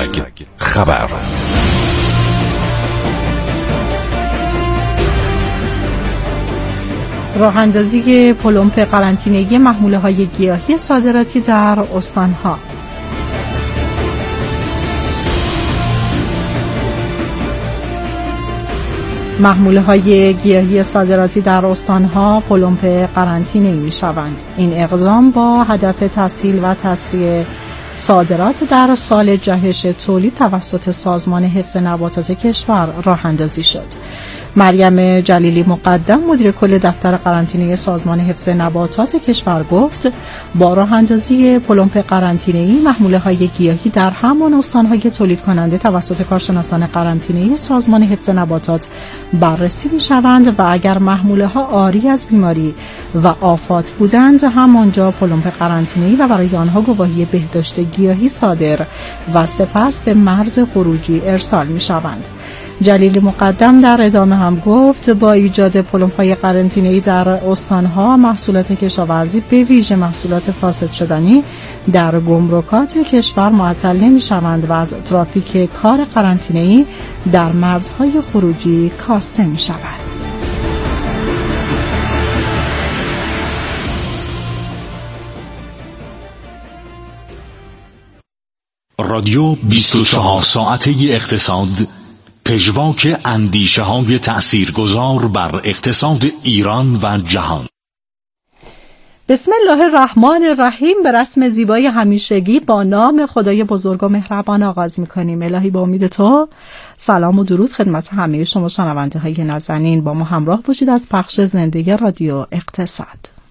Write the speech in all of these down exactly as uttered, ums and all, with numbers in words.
خبر. راه اندازی پلمپ قرنطینه‌ای محموله‌های گیاهی صادراتی در استان‌ها. محموله‌های گیاهی صادراتی در استان‌ها پلمپ قرنطینه‌ای می‌شوند. این اقدام با هدف تسهیل و تسریع صادرات در سال جهش تولید توسط سازمان حفظ نباتات کشور راه اندازی شد. مریم جلیلی مقدم مدیر کل دفتر قرنطینه سازمان حفظ نباتات کشور گفت با راه اندازی پلمپ قرنطینه‌ای محموله‌های گیاهی در همان استان‌های تولید کننده توسط کارشناسان قرنطینه سازمان حفظ نباتات بررسی می‌شوند و اگر محموله‌ها عاری از بیماری و آفات بودند همانجا پلمپ قرنطینه‌ای و برای آنها گواهی بهداشت گیاهی صادر و سپس به مرز خروجی ارسال می‌شوند. جلیلی مقدم در ادامه هم گفت با ایجاد پلمپ‌های قرنطینه‌ای در استان‌ها محصولات کشاورزی به ویژه محصولات فاسد شدنی در گمرکات کشور معطل نمی‌شوند و از ترافیک کار قرنطینه‌ای در مرزهای خروجی کاسته می‌شود. رادیو بیست و چهار ساعته اقتصاد، پژواک اندیشه های تأثیرگذار بر اقتصاد ایران و جهان. بسم الله الرحمن الرحیم. به رسم زیبای همیشگی با نام خدای بزرگ و مهربان آغاز می‌کنیم. الهی با امید تو سلام و درود خدمت همه شما شنونده های نازنین. با ما همراه باشید از پخش زنده رادیو اقتصاد.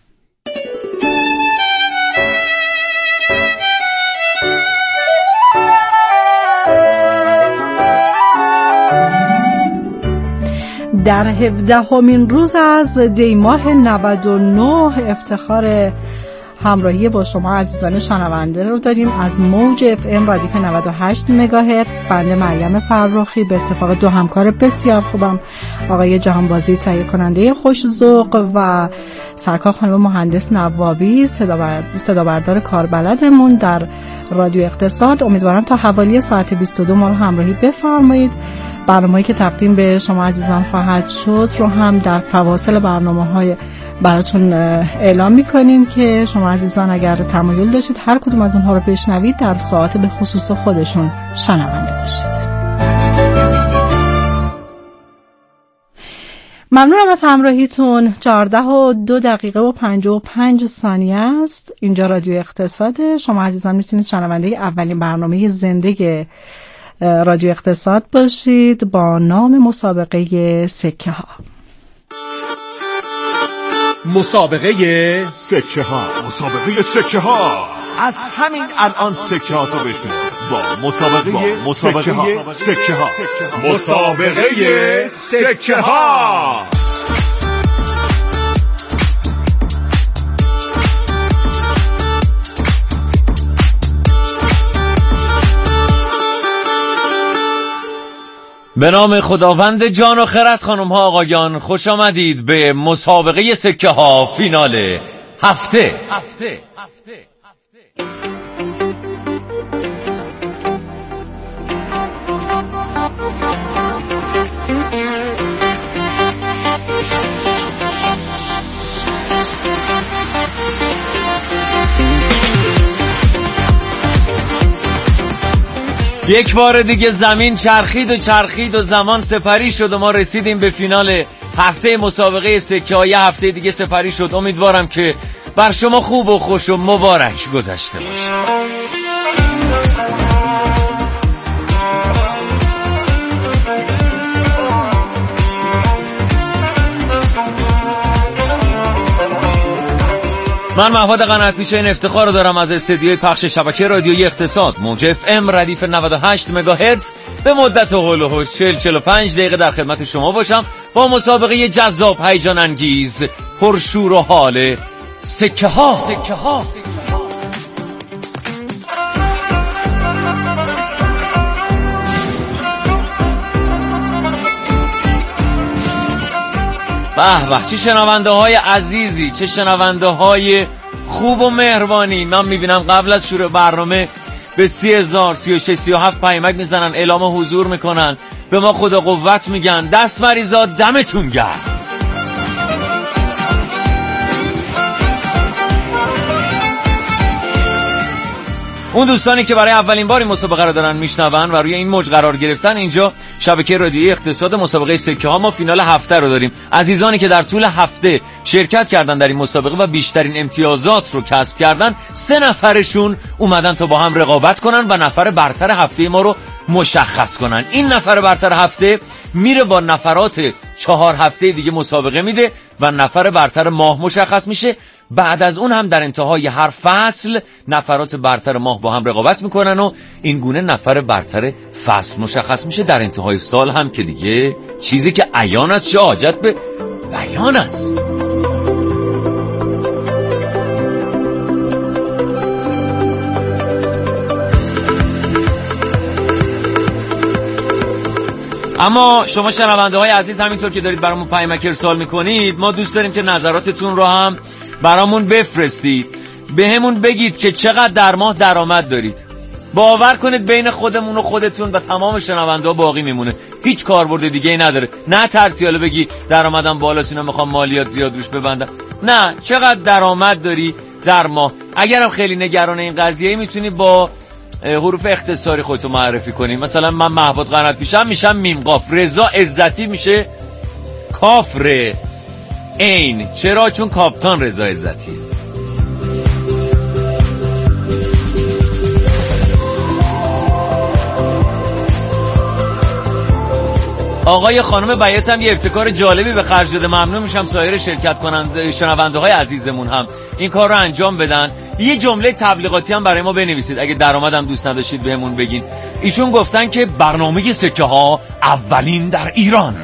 در هفدهمین روز از دی ماه نود و نه افتخار همراهی با شما عزیزان شنونده رو داریم از موج اف ام رادیو نود و هشت مگاهرتز. بنده مریم فرخی به اتفاق دو همکار بسیار خوبم، آقای جهانبازی تهیه کننده خوش ذوق و سرکار خانم مهندس نوابی صدا بردار کاربلدمون در رادیو اقتصاد. امیدوارم تا حوالی ساعت بیست و دو ما رو همراهی بفرمایید. برنامه‌ای که تقدیم به شما عزیزان خواهد شد رو هم در فواصل برنامه‌های براتون اعلام می‌کنیم که شما عزیزان اگر تمایل داشتید هر کدوم از اونها رو بشنوید در ساعت به خصوص خودشون شنونده باشید. ممنونم از همراهیتون. چهارده و دو دقیقه و پنجاه و پنج ثانیه است. اینجا رادیو اقتصاد. شما عزیزان میتونید شنونده اولین برنامه زنده رادیو اقتصاد باشید با نام مسابقه سکه ها. مسابقه سکه ها مسابقه سکه ها از همین الان سکه ها تو بشنو با مسابقه با مسابقه سکه ها سکه ها مسابقه سکه ها. به نام خداوند جان و خرد. خانم ها آقایان خوش آمدید به مسابقه سکه ها فینال هفته هفته هفته یک بار دیگه زمین چرخید و چرخید و زمان سپری شد و ما رسیدیم به فینال هفته مسابقه سکه ها. یه هفته دیگه سپری شد. امیدوارم که بر شما خوب و خوش و مبارک گذشته باشه. من مهواد قنات‌پیشه این افتخار رو دارم از استدیوی پخش شبکه رادیویی اقتصاد موج اف ام ردیف نود و هشت مگاهرتز به مدت هول و هوش چهل چهل و پنج دقیقه در خدمت شما باشم با مسابقه جذاب، هیجان انگیز، پرشور و حال سکه ها. سکه ها به به، چه شنونده های عزیزی، چه شنونده های خوب و مهربانی. من میبینم قبل از شروع برنامه به سی هزار سی و شش سی و هفت پیامک میزنن، اعلام حضور میکنن، به ما خدا قوت میگن. دست مریضا دمتون گرم. اون دوستانی که برای اولین بار این مسابقه رو دارن میشنون و روی این موج قرار گرفتن، اینجا شبکه رادیویی اقتصاد مسابقه سکه ها، ما فینال هفته رو داریم. عزیزانی که در طول هفته شرکت کردن در این مسابقه و بیشترین امتیازات رو کسب کردن، سه نفرشون اومدن تا با هم رقابت کنن و نفر برتر هفته ما رو مشخص کنن. این نفر برتر هفته میره با نفرات چهار هفته دیگه مسابقه میده و نفر برتر ماه مشخص میشه. بعد از اون هم در انتهای هر فصل نفرات برتر ماه با هم رقابت میکنن و این گونه نفر برتر فصل مشخص میشه. در انتهای سال هم که دیگه چیزی که عیان است، چه حاجت به بیان است. اما شما شنونده های عزیز، همینطور که دارید برامون پیامک ارسال میکنید، ما دوست داریم که نظراتتون رو هم برامون بفرستید. به همون بگید که چقدر در ماه درآمد دارید. باور کنید بین خودمون و خودتون و تمام شنونده ها باقی میمونه، هیچ کاربرد دیگه ای نداره. نه ترسی حالا بگی درآمدم بالاست اینا میخوام مالیات زیاد روش ببندم. نه، چقدر درآمد داری در ماه. اگرم خیلی نگران این قضیه میتونی با حروف اختصاری خودتو معرفی کنی. مثلا من محبوب قنات پیشم میشم میم قاف، رضا عزتی میشه کاف ر عین. چرا؟ چون کاپتان رضا عزتیه. آقای خانم بیات هم یه ابتکار جالبی به خرج داده. ممنون میشم سایر شرکت کننده شنونده های عزیزمون هم این کار رو انجام بدن. یه جمله تبلیغاتی هم برای ما بنویسید. اگه درآمدم دوست نداشتید بهمون بگین. ایشون گفتن که برنامه سکه ها اولین در ایران.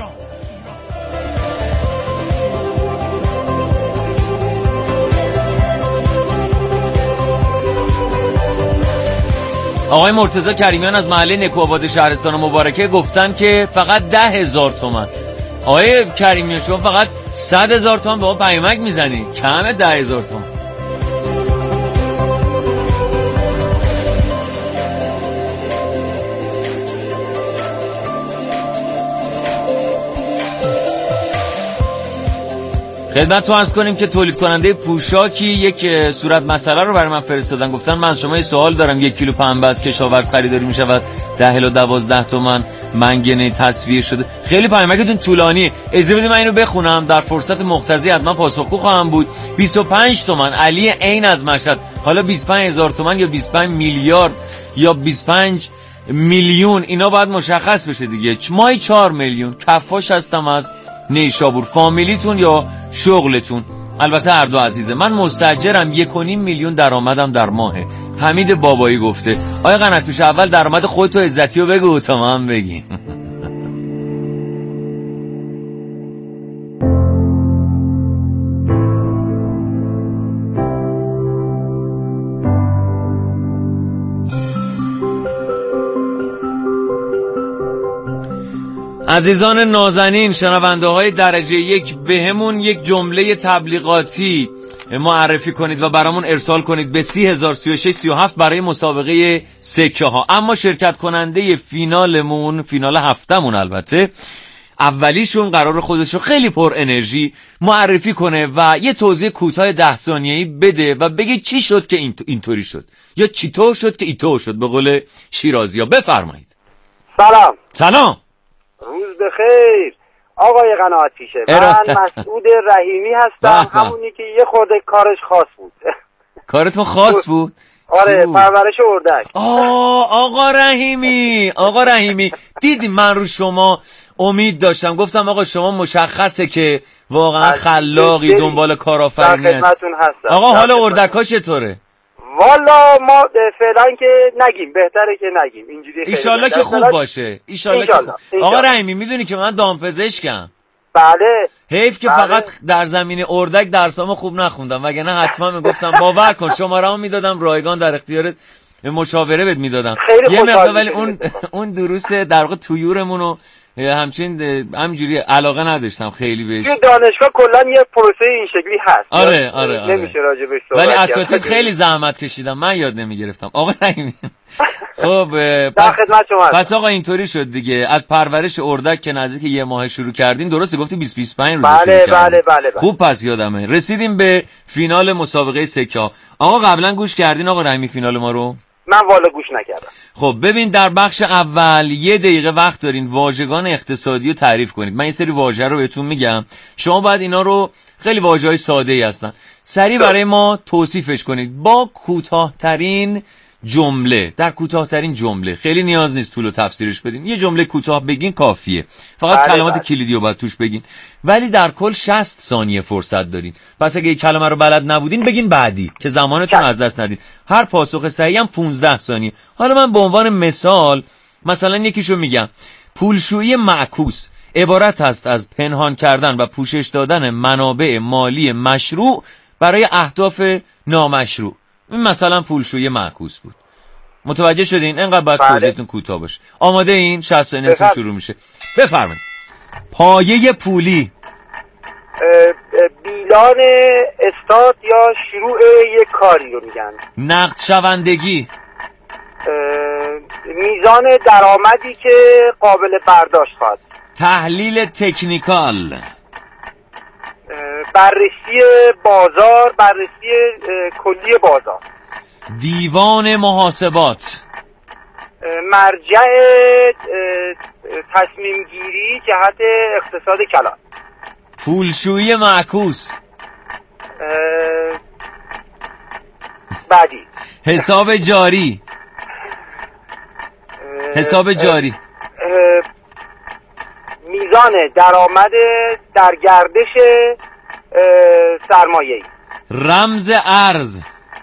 آقای مرتضی کریمیان از محله نکوآباد شهرستان مبارکه گفتن که فقط ده هزار تومن. آقای کریمیان شما فقط صد هزار تومن به ما پیامک میزنی، کمه ده هزار تومن. خدمت تو عرض کنیم که تولید کننده پوشاکی یک صورت مسئله رو برای من فرستادن. گفتن من از شما یه سوال دارم، یک کیلو پنبه از کشاورز خریداری میشه و ده الی دوازده تومن منگنه تصویر شده. خیلی پیامکتون طولانیه، اجازه بدید من اینو بخونم. در فرصت مقتضی حتما پاسخگو خواهم بود. بیست و پنج تومن علی عین از مشهد. حالا بیست و پنج هزار تومن یا بیست و پنج میلیارد یا بیست و پنج میلیون اینا باید مشخص بشه دیگه. مای چهار میلیون کفاش هستم از نیشابور. فامیلیتون یا شغلتون؟ البته هر دو عزیزه. من مستاجرم، یک و نیم میلیون درآمدم در ماهه. حمید بابایی گفته. آقای قنات پیش اول درآمد خودتو عزتی رو بگو تا ما هم بگیم. عزیزان نازنین، شنونده های درجه یک، به همون یک جمله تبلیغاتی معرفی کنید و برامون ارسال کنید به سی هزار سی و شش سی و هفت برای مسابقه سکه ها. اما شرکت کننده فینالمون، فینال هفتمون البته، اولیشون قرار خودشو خیلی پر انرژی معرفی کنه و یه توضیح کوتاه ده ثانیه‌ای بده و بگه چی شد که اینطوری شد یا چطور شد که اینطور شد، به قول شیرازی‌ها. بفرمایید. سلام. سلام. روز بخیر آقای قنات پیشه. من مسعود رحیمی هستم. همونی که یه خورده کارش خاص بود. کارتون خاص بود؟ آره، پرورش اردک. آه آقا رحیمی، آقا رحیمی دیدی من رو شما امید داشتم، گفتم آقا شما مشخصه که واقعا خلاقی، دنبال کارآفرینی هست. آقا حال اردک ها چطوره؟ والا ما فعلا که نگیم، بهتره که نگیم اینجوری. ایشالله که خوب باشه، ایشالله که خوب. آقا رحیمی میدونی که من دامپزشکم. بله. حیف که بله. فقط در زمین اردک درسامو خوب نخوندم، وگرنه حتما میگفتم. باور کن شماره‌مو میدادم رایگان در اختیارت، مشاوره بهت میدادم. یه مقدار ولی اون اون دروس در واقع طیورمون رو همچین همینجوری علاقه نداشتم خیلی بهش. این دانشگاه کلا یه پروسه این شکلی هست. آره آره, آره. نمیشه راجع بهش صحبت ولی اساتید خیلی زحمت کشیدم، من یاد نمیگرفتم. آقا رحیمی خب پس پس آقا اینطوری شد دیگه. از پرورش اردک که نزدیک یه ماه شروع کردین، درسته گفتی بیست بیست و پنج روز بله شروع کردین؟ بله بله بله. خوب پس یادمه. رسیدیم به فینال مسابقه سکه ها. آقا قبلا گوش کردین آقا رحیمی فینال ما رو؟ من والا گوش نکردم. خب ببین، در بخش اول یه دقیقه وقت دارین واژگان اقتصادی رو تعریف کنید. من یه سری واژه رو بهتون میگم، شما باید اینا رو، خیلی واژه‌های ساده‌ای هستن، سریع برای ما توصیفش کنید با کوتاه‌ترین جمله. در کوتاه‌ترین جمله، خیلی نیاز نیست طول و تفسیرش بدین، یه جمله کوتاه بگین کافیه، فقط بله کلمات بله. کلیدی رو باید توش بگین، ولی در کل شصت ثانیه فرصت دارین. پس اگه یک کلمه رو بلد نبودین بگین بعدی که زمانتون از دست ندین. هر پاسخ صحیح هم پانزده ثانیه. حالا من به عنوان مثال مثلا یکیشو میگم. پولشویی معکوس عبارت است از پنهان کردن و پوشش دادن منابع مالی مشروع برای اهداف نامشروع. این مثلا پولشویی معکوس بود. متوجه شدین؟ اینقدر باید توضیحتون کوتاه باشه. آماده این؟ شصت ثانیه‌تون شروع میشه. بفرمایید. پایه پولی، بیلان استاد یا شروع یک کاری رو میگن. نقد شوندگی، میزان درآمدی که قابل برداشت خواهد. تحلیل تکنیکال، بررسی بازار، بررسی کلی بازار. دیوان محاسبات، مرجع تصمیم گیری جهت اقتصاد کلان. پولشویی معکوس، بعدی حساب جاری، حساب جاری، میزان درآمد در گردش سرمایه‌ای. رمز ارز،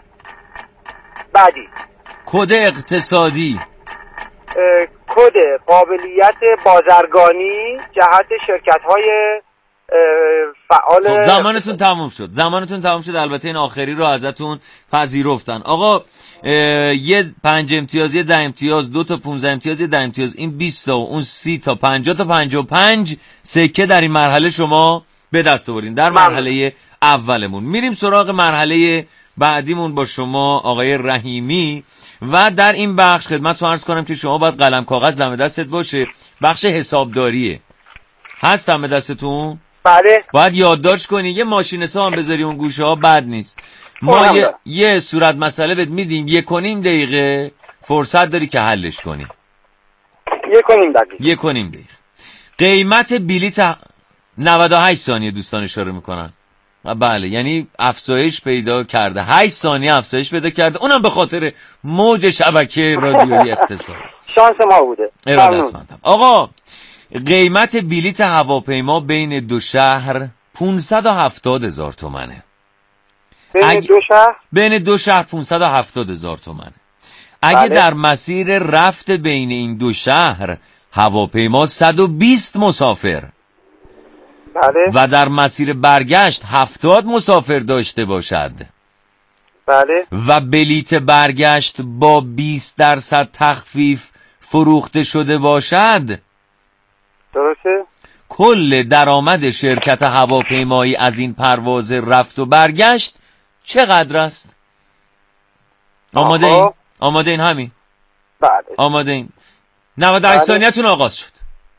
بعدی کد اقتصادی، کد قابلیت بازرگانی جهت شرکت‌های فعال. خب زمانتون تموم شد، زمانتون تموم شد. البته این آخری رو ازتون پذیرفتن. آقا یه پنج امتیاز، یه ده امتیاز، دو تا پونزده امتیاز، یه ده امتیاز، این بیست تا و اون سی تا پنجاه تا پنجاه و پنج سکه در این مرحله شما به دست آوردین در مرحله اولمون. میریم سراغ مرحله بعدیمون با شما آقای رحیمی و در این بخش خدمتتون عرض کنم که شما باید قلم کاغذ دم دستت باشه. بخش حسابداریه. هست دم دستتون؟ بله. باید یادداشت کنی، یه ماشین حساب هم بذاری اون گوشه ها بد نیست. ما یه, یه صورت مسئله بهت میدیم، یک و نیم دقیقه فرصت داری که حلش کنی. یک و نیم دقیقه. یک و نیم دقیقه. قیمت بلیت نود و هشت ثانیه دوستان اشاره میکنن. بله، یعنی افزایش پیدا کرده، هشت ثانیه افزایش پیدا کرده، اونم به خاطر موج شبکه رادیویی اقتصاد. شانس ما بوده. ارادتمندم. آقا قیمت بلیت هواپیما بین دو شهر پانصد و هفتاد هزار تومنه. بین اگ... دو شهر؟ بین دو شهر پانصد و هفتاد هزار تومنه. اگه بله. در مسیر رفت بین این دو شهر هواپیما صد و بیست مسافر بله. و در مسیر برگشت هفتاد مسافر داشته باشد بله. و بلیت برگشت با بیست درصد تخفیف فروخته شده باشد، درسته؟ کل درآمد شرکت هواپیمایی از این پرواز رفت و برگشت چقدر است؟ آماده این؟ آماده این همین؟ بله. آماده این؟ نود و هشت ثانیه‌تون آغاز شد.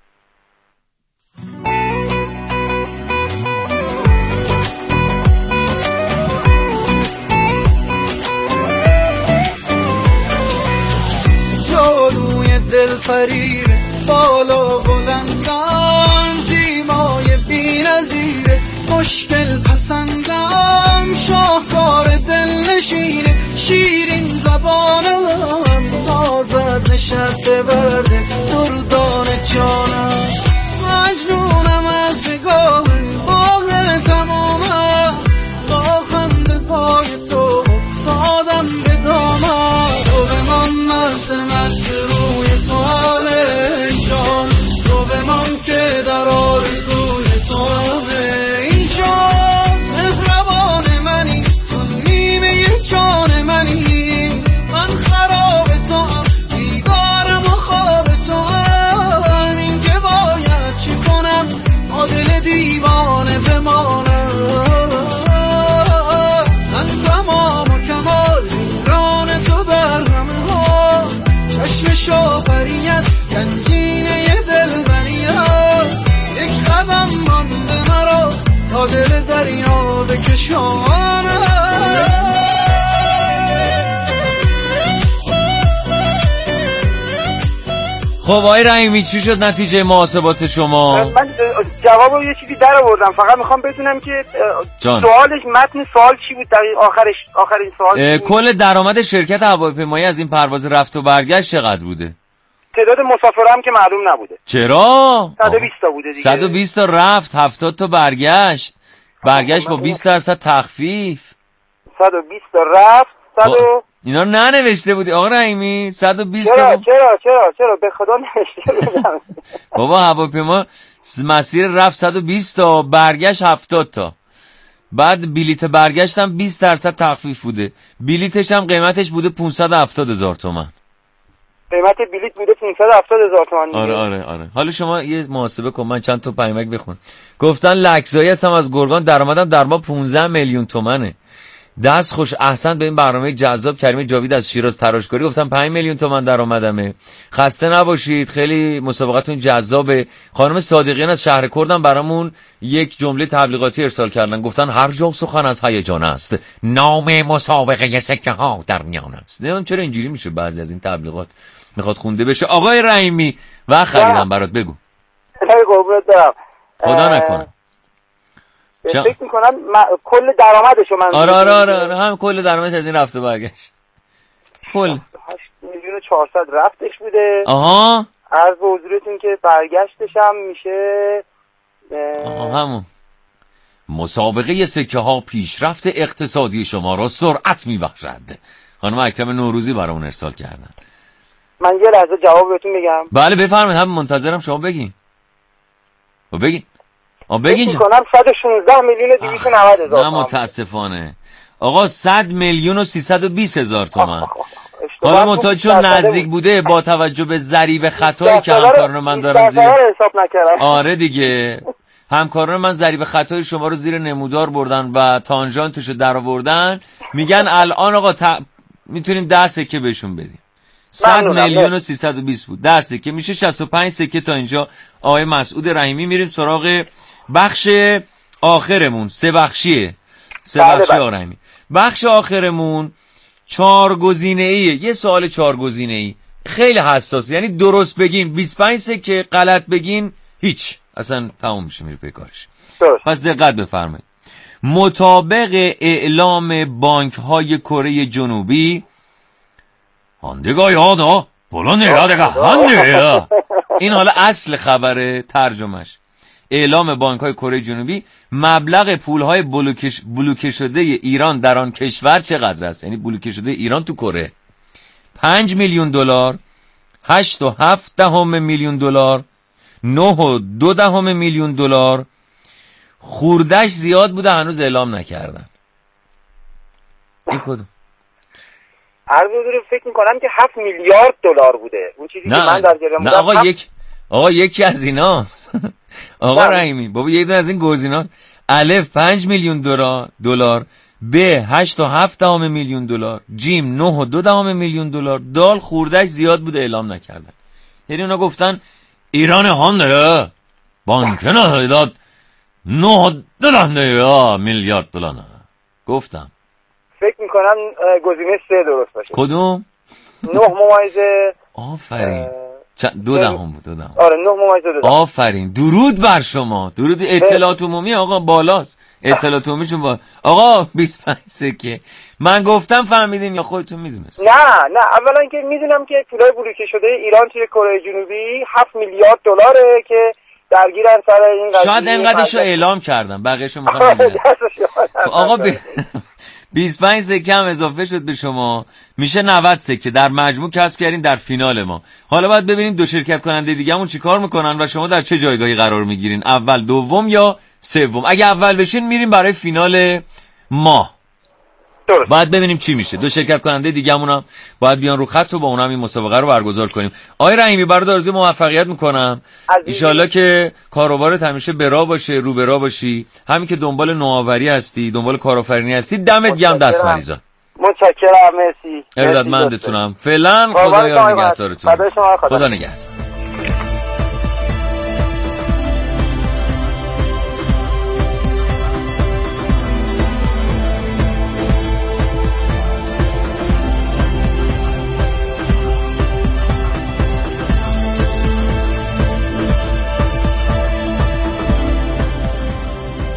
جادوی دل فریب بالا بلندم، زیبای بی‌نظیره، مشکل پسندم، شاهکار دل نشینه، شیرین زبانم، تازه نشسته برده دردان جانم، مجنونم از نگاه باغ تمامم، با خنده پای تو افتادم به دامم، تو بمان مست مست روی تو همه جان، تو بمان که در آرزوی تو همه جان، مهربان منی، تو نیمه جان منی، من خراب تو هم، بیدارم و خواب بکشانم. خب آقای رحیمی چی شد نتیجه محاسبات شما؟ من جوابو یه چیزی در آوردم، فقط میخوام بدونم که جان. سوالش متن سوال چی بود دقیق آخرش آخرین سوال کل درآمد شرکت هواپیمایی از این پرواز رفت و برگشت چقدر بوده؟ تعداد مسافرام که معلوم نبوده. چرا؟ صد و بیست تا بوده دیگه. صد و بیست تا رفت، هفتاد تا برگشت. برگشت با بیست درصد تخفیف. صد و بیست تا رفت، صد و اینا رو ننوشته بودی آقا رحیمی؟ صد و بیست چرا تا چرا چرا چرا به خدا نوشته بودم. بابا هواپیما مسیر رفت صد و بیست تا، برگشت هفتاد تا. بعد بلیت برگشتم بیست درصد تخفیف بوده. بلیتش هم قیمتش بوده پانصد و هفتاد هزار تومان. قیمت بلیت بوده پانصد و هفتاد هزار تومان. آره آره آره. حالا شما یه محاسبه کن، من چند تا پیامک بخون. گفتن لکزایی هستم از گرگان، درآمدم در ماه پانزده میلیون تومنه. دست خوش احسن به این برنامه جذاب. کریم جاوید از شیراز تراشکاری گفتم پنج میلیون تومان درآمدمه. خسته نباشید، خیلی مسابقتون جذابه. خانم صادقیان از شهر کردم برامون یک جمله تبلیغاتی ارسال کردن، گفتن هر جا سخن از هیجان است، نام مسابقه سکه ها در میان است. نمیدونم چرا اینجوری میشه، بعضی از این تبلیغات میخواد خونده بشه. آقای رحیمی و خریدم برات بگو. قربونت برم. خدا نکنه. فکر میکنم م... کل درآمدشو من آره آره آره, آره. هم کل درآمدش از این رفت و برگشت کل هشت میلیون و چهارصد رفتش بوده. آها. عرض به حضورتون که برگشتش هم میشه آها همون. مسابقه سکه ها پیشرفت اقتصادی شما را سرعت میبخشد. خانم اکرم نوروزی برامون ارسال کردن. من یه لحظه جواب بهتون میگم. بله بفرمایید، هم منتظرم شما بگین. و بگین. آ بگین. فکر می‌کنم صد و شانزده میلیون و دویست و نود هزار. نه متاسفانه. آقا صد میلیون و سیصد و بیست هزار تومان. حالا منتها چون نزدیک بوده با توجه به ضریب خطایی که همکاران من دارن زیر حساب نکردم. آره دیگه. همکاران من ضریب خطای شما رو زیر نمودار بردن و تانژانتشو درآوردن. میگن الان آقا ت... میتونیم ده سکه بهشون بدیم. صد میلیون و سیصد و بیست بود. ده سکه میشه شصت و پنج سکه تا اینجا. آقای مسعود رحیمی. میریم سراغ بخش آخرمون. سه بخشیه. سه بخشی آقای رحیمی. بخش آخرمون چهار گزینه‌ایه. یه سوال چهار گزینه‌ای خیلی حساسه، یعنی درست بگین بیست و پنج سکه، غلط بگین هیچ، اصلا تموم میشه میره پی کارش. پس دقت بفرمایید. مطابق اعلام بانک های کره جنوبی هاندگاه یادا بلند یادگاه هانده. این حالا اصل خبره، ترجمهش اعلام بانک های کره جنوبی مبلغ پول های بلوکه بلوکه شده ایران در آن کشور چقدر است؟ یعنی بلوکه شده ایران تو کره پنج میلیون دلار، هشت و هفت دهم میلیون دلار، نه و دو دهم میلیون دلار. خوردش زیاد بوده هنوز اعلام نکردن. این کدوم؟ عرض بزرگ فکر میکنم که هفت میلیارد دلار بوده. اون چیزی نه. که من در جریان بودم. نه آقا هفت... یک آقا یکی از ایناست. آقا رحیمی بابا یک از این گزینه‌ها. الف پنج میلیون دلار دلار، ب هشت و هفت دهم میلیون دلار، جیم نه و دو دهم میلیون دلار، دال خوردش زیاد بوده اعلام نکردن. یعنی اونا گفتن ایران هانده بانک نه داد نه و دو دهم میلیارد دلار. گفتم فکر میکنم گزینه سه درست باشه. کدوم؟ نه ممیزه آفرین دو دهم بود. دو دهم. آره نه ممیزه دو دهم. آفرین. درود بر شما. درود. اطلاعات عمومی آقا بالاست. اطلاعات عمومیشون با آقا بیست و پنج سکه. من گفتم فهمیدین یا خودتون میدونست؟ نه نه اولا که میدونم که پولای بلوکه شده ایران توی کره جنوبی هفت میلیارد دلاره که درگیرن سر این قضیه. شاید اینقدرشو اعلام کردم، بقیه‌شو میخوام بگم. آقا ب... بیست و پنج سکه هم اضافه شد به شما، میشه نود سکه. در مجموع کسب کردین در فینال ما. حالا باید ببینیم دو شرکت کننده دیگه‌مون چیکار میکنن و شما در چه جایگاهی قرار میگیرین، اول، دوم یا سوم. اگه اول بشین میریم برای فینال ما. درست. باید ببینیم چی میشه. دو شرکت کننده دیگه‌مون هم باید بیان رو خط و با اونم این مسابقه رو برگزار کنیم. آقای رحیمی برات آرزوی موفقیت میکنم. ان شاءالله که کاروبارت همیشه به راه باشه، رو به راه باشی. همین که دنبال نوآوری هستی، دنبال کارآفرینی هستی، دمت گرم دست مریزات. متشکرم. مرسی. ارادتمندتونم. فعلا خدایا نگهدارتون. خدا نگهدار.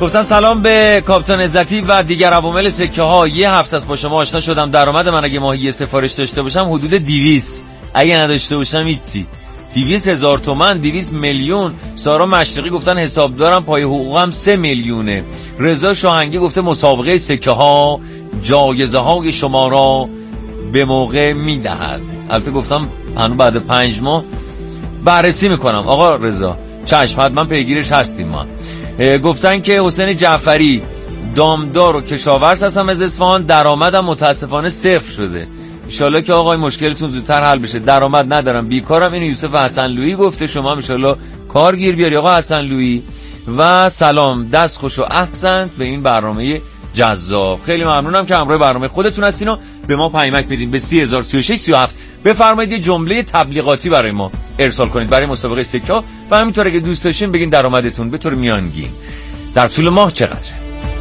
گفتن سلام به کاپیتان عزتی و دیگر عوامل سکه ها. یه هفته است با شما آشنا شدم. درآمد من اگه ماهی سفارش داشته باشم حدود دویست، اگه نداشته باشم هیچی. دویست هزار تومن، دویست میلیون. سارا مشرقی گفتن حساب دارم پای حقوقم سه میلیونه. رضا شاهنگی گفته مسابقه سکه ها جایزه های شما را به موقع میدهد. البته گفتم هنوز بعد پنج ماه بررسی میکنم. آقا رضا چشم، حتما پیگیرش هستیم ما. گفتن که حسین جعفری دامدار و کشاورز هستم از اصفهان، درآمدم متاسفانه صفر شده. انشالله که آقای مشکلتون زودتر حل بشه. درآمد ندارم، بیکارم. اینو یوسف حسنلویی گفته. شما هم انشالله کار گیر بیاری آقا حسنلویی. و سلام، دست خوش و احسنت به این برنامه جذاب. خیلی ممنونم که همراه برنامه خودتون هستین و به ما پیامک بدین به سی هزار و سی و شش سی و هفت. بفرمایید یه جمله تبلیغاتی برای ما ارسال کنید برای مسابقه سکه ها و همینطوره که دوست داشتین بگین درآمدتون به طور میانگین در طول ماه چقدره.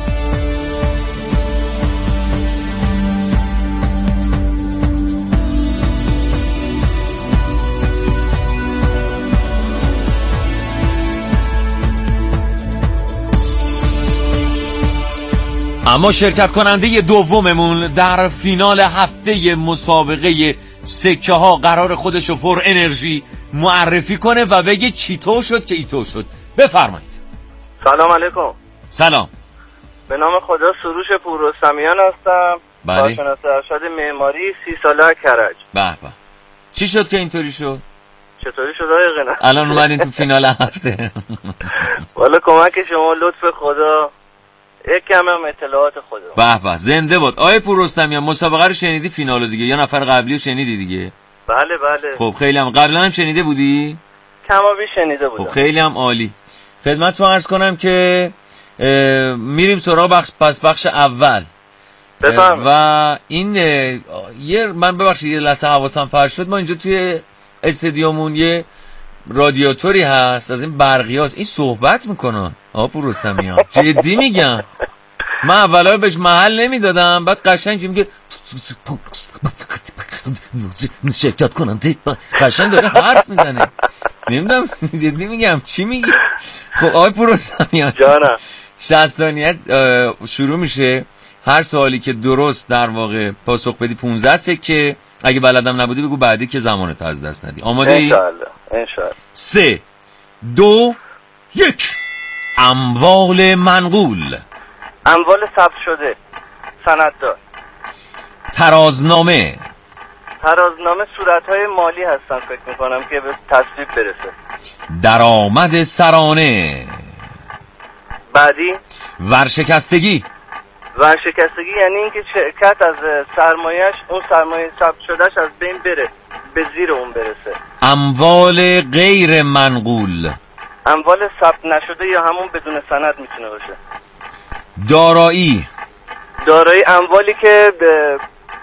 اما شرکت کننده دوممون در فینال هفته مسابقه سکه ها قرار خودشو پر انرژی معرفی کنه و بگه چیطور شد که ایطور شد. بفرمایید. سلام علیکم. سلام. به نام خدا سروش پوررستمیان هستم. بله. کارشناس ارشد معماری سی ساله کرج. به به. چی شد که اینطوری شد؟ چطوری شد آقای قنات؟ الان اومدین تو فینال هفته. والا کمک شما، لطف خدا، یک کم هم اطلاعات خدا. به به، زنده باد. آیه پوررستمیان مسابقه رو شنیدی، فینالو دیگه؟ یا نفر قبلی رو شنیدی دیگه؟ بله بله. خب خیلی هم قبلا هم شنیده بودی؟ کما بیش شنیده بودم. خب خیلی هم عالی. خدمتتون عرض کنم که میریم سراغ بخش پس بخش اول. بفرم. و این یه من ببخشید یه لحظه حواسم پرت شد. ما اینجا توی استادیومون یه رادیاتوری هست از این برقی هست. این صحبت میکنه آقا پوررستمیان، جدی میگم. من اولا بهش محل نمیدادم، بعد قشنگ میگه شرکت کننده قشنگ داره حرف میزنه. نمیدونم، جدی میگم چی میگی. خب آقای پوررستمیان جانم، شصت ثانیه شروع میشه. هر سوالی که درست در واقع پاسخ بدی پانزده سکه. اگه بلدم نبودی بگو بعدی که زمانت از دست ندی. آماده ای؟ انشالله انشالله. سه دو یک. اموال منقول. اموال ثبت شده، سنددار. ترازنامه. ترازنامه صورتهای مالی هستن فکر میکنم که به تصویب برسه. درآمد سرانه. بعدی ورشکستگی. ورشکستگی یعنی اینکه شرکت از سرمایه‌اش، اون سرمایه ثبت شدهش از بین بره، به زیر اون برسه. اموال غیر منقول. اموال ثبت نشده یا همون بدون سند میتونه باشه. دارایی. دارایی اموالی که به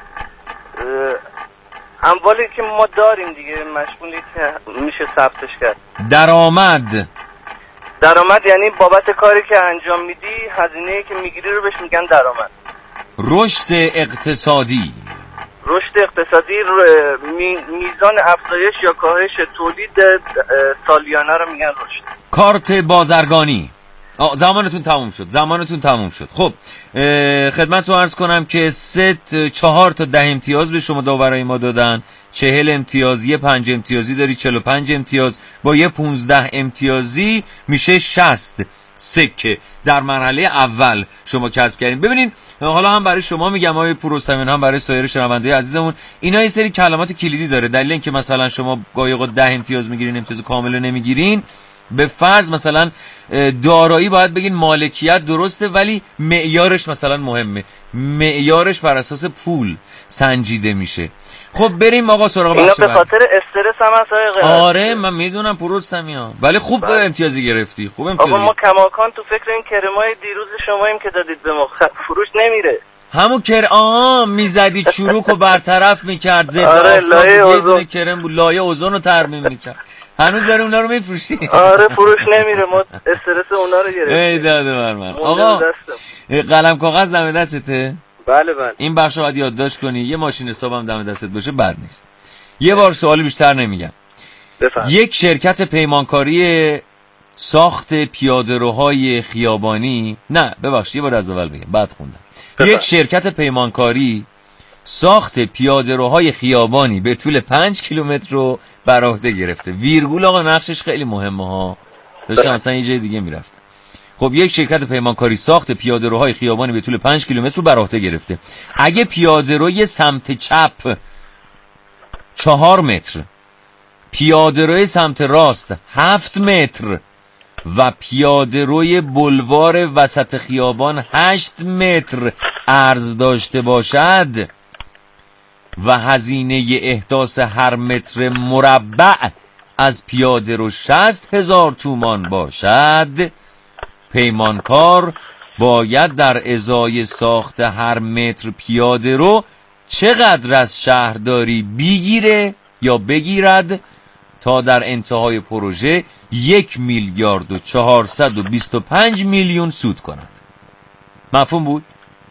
اموالی که ما داریم دیگه، مشمولی که میشه ثبتش کرد. درآمد. درآمد یعنی بابت کاری که انجام میدی هزینه‌ای که میگیری رو بهش میگن درآمد. رشد اقتصادی. رشد اقتصادی می، میزان افزایش یا کاهش تولید سالیانه رو میگن رشد. کارت بازرگانی. زمانتون تموم شد. زمانتون تموم شد. خب خدمتتون عرض کنم که سه چهار تا ده امتیاز به شما داورای ما دادن. چهل امتیاز، یه پنج امتیازی داری، چهل و پنج امتیاز با یه پونزده امتیازی میشه شصت سکه در مرحله اول شما کسب کردین. ببینین حالا هم برای شما میگم آقای پوررستمیان، هم برای سایر شنونده عزیزمون، اینا یه سری کلمات کلیدی داره. دلیل اینکه مثلا شما گاهی اوقات ده امتیاز میگیرین امتیاز کامل نمیگیرین، به فرض مثلا دارایی باید بگین مالکیت درسته ولی معیارش مثلا مهمه، معیارش بر اساس پول سنجیده میشه. خب بریم آقا سراغ بخش بعد. اینا به خاطر استرس هم هست آقا. آره من میدونم پوررستمیان، ولی خوب بله. امتیازی گرفتی، خوب امتیازی. آقا ما کماکان تو فکر این کرمای دیروز شماییم که دادید به ما، فروش نمیره. همون کر آه میزدی چروک و برطرف میکرد، ضد آره آفتاب یه دونه کرم بود، لایه اوزون رو ترمیم میکرد. هنوز داره اونا رو میفروشی؟ آره فروش نمیره، ما استرس اونا رو گرفتیم. ای داده بر من. آقا قلم کاغذ دم دستته؟ بله بله. این بخش رو باید یادداشت کنی، یه ماشین حسابم دم دستت باشه بد نیست. یه بار سوالی بیشتر نمیگم. بفهم. یک شرکت پیمانکاری ساخت پیاده‌روهای خیابانی، نه ببخشید یه بار از اول بگم بعد خوندم. یک شرکت پیمانکاری ساخت پیاده‌روهای خیابانی به طول پنج کیلومتر رو بر عهده گرفته. ویرگول آقا نقشش خیلی مهمه ها، داشتم مثلا یه جای دیگه میرفتم. خب یک شرکت پیمانکاری ساخت پیاده‌روهای خیابانی به طول پنج کیلومتر رو بر عهده گرفته. اگه پیاده‌روی سمت چپ چهار متر، پیاده‌روی سمت راست هفت متر و پیاده‌روی بولوار وسط خیابان هشت متر عرض داشته باشد و هزینه احداث هر متر مربع از پیاده‌رو شصت هزار تومان باشد، پیمانکار باید در ازای ساخت هر متر پیاده‌رو چقدر از شهرداری بگیره یا بگیرد تا در انتهای پروژه یک میلیارد و چهارصد و بیست و پنج میلیون سود کند. مفهوم بود؟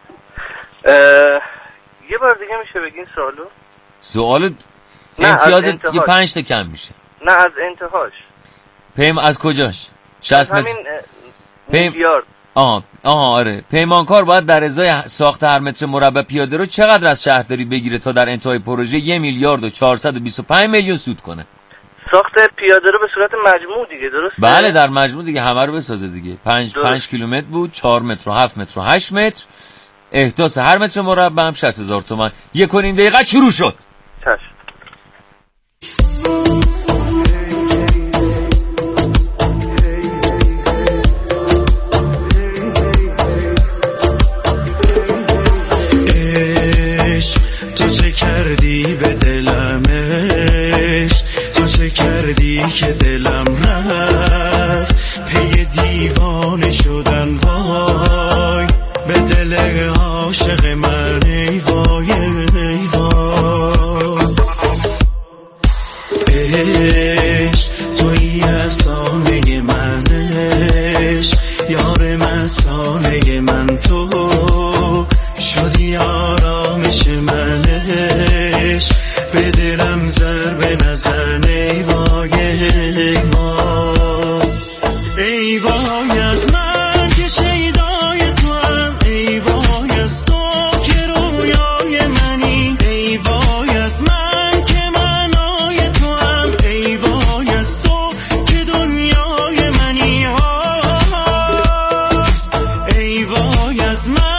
یه بار دیگه میشه بگین سوالو؟ سوال امتیاز یه پنج تا کم میشه. نه از انتهاش. پیم از کجاش؟ شصت متر. همین پیم... میلیارد. آه آه آره. پیمانکار باید در ازای ساخت هر متر مربع پیاده رو چقدر از شهرداری بگیره تا در انتهای پروژه یک میلیارد و چهارصد و بیست و پنج میلیون سود کنه. ساخت پیاده رو به صورت مجموع دیگه، درسته؟ بله در مجموع دیگه همه رو بسازه دیگه. پنج پنج کیلومتر بود، چهار متر و هفت متر و هشت متر. احداث هر متر مربع هم شصت هزار تومان. یک و نیم دقیقه شروع شد. چشم. تو چه کردی به دلمش، تو چه کردی که دلم رفت پی دیوانه شدن، وای به دل عاشق من ای وای ای وای. عشق توی افسانه منش، یار مستانه من تو شدی آرامش منش، به دلم ضربه نزن ای وای ای وای. ای وای از من که شیدای تو هم، ای وای از تو که رویای منی، ای وای از من که معنای تو هم، ای وای از تو که دنیای منی، ای وای از من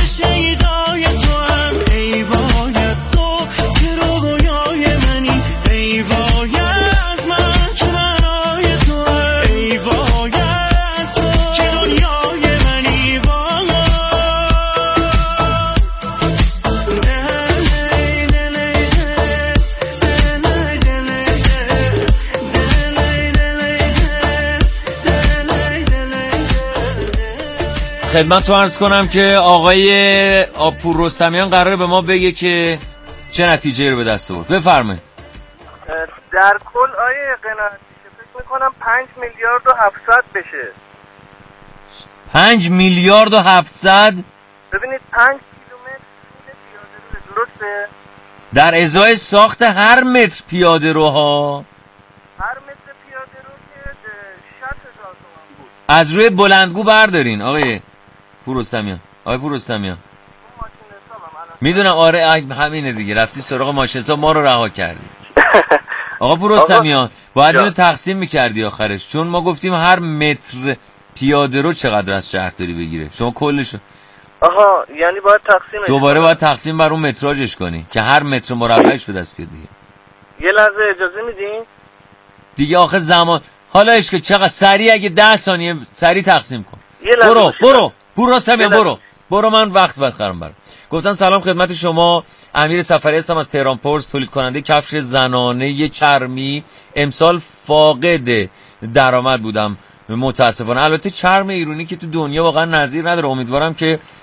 خدمت رو عرض کنم که آقای پور رستمیان قراره به ما بگه که چه نتیجه رو به دست آورد. بفرمایید. در کل آیه قناعتی فکر میکنم پنج میلیارد و هفتصد بشه. پنج میلیارد و هفتصد؟ ببینید پنج کیلومتر پیاده رو، درسته؟ در ازای ساخت هر متر پیاده روها، هر متر پیاده رو که شصت هزار تومان بود. از روی بلندگو بردارین آقای پور رستمیان. آقای پور رستمیان میدونم آره همینه دیگه، رفتی سراغ ماشین حساب ما رو رها کردی. آقا پور رستمیان باید اینو تقسیم میکردی آخرش، چون ما گفتیم هر متر پیاده رو چقدر از شهرداری بگیره، شما کلشو آها یعنی باید تقسیم دوباره باید تقسیم بر اون متراژش کنی که هر متر مربعش به دست بیاد دیگه. یه لحظه اجازه میدین دیگه آخه زمان حالا اشکه چقدر سریع، اگه ده ثانیه سریع تقسیم کن. برو برو پور رستمیان برو برو من وقت بخرم برام. گفتن سلام خدمت شما، امیر سفری هستم از تهران پورس، تولید کننده کفش زنانه چرمی. امسال فاقد درآمد بودم متاسفانه. البته چرم ایرانی که تو دنیا واقعا نظیر نداره، امیدوارم که